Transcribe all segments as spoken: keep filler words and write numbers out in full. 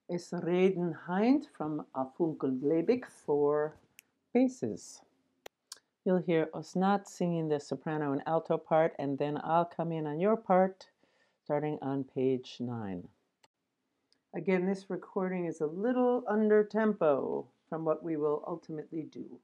Es reden heint from A Funkelglebig for basses. You'll hear Osnat singing the soprano and alto part, and then I'll come in on your part, starting on page nine. Again, this recording is a little under tempo from what we will ultimately do.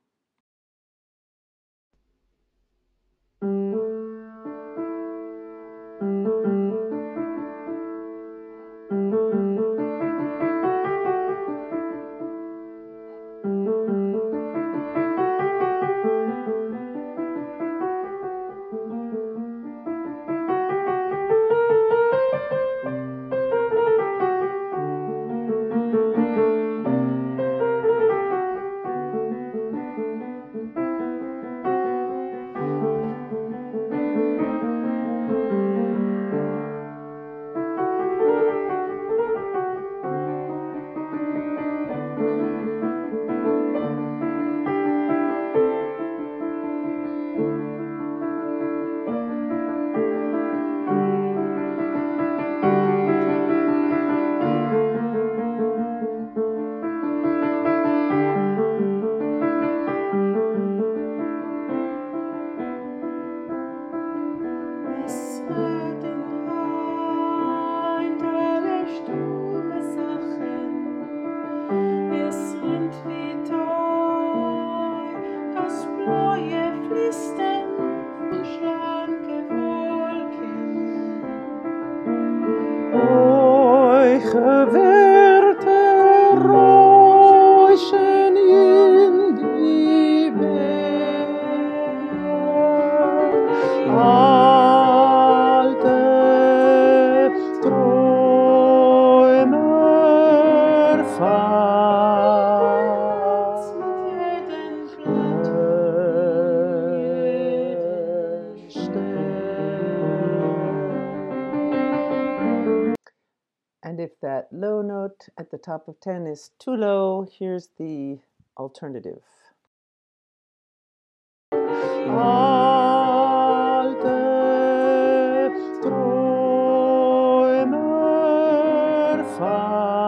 And if that low note at the top of ten is too low, here's the alternative. Alte Träume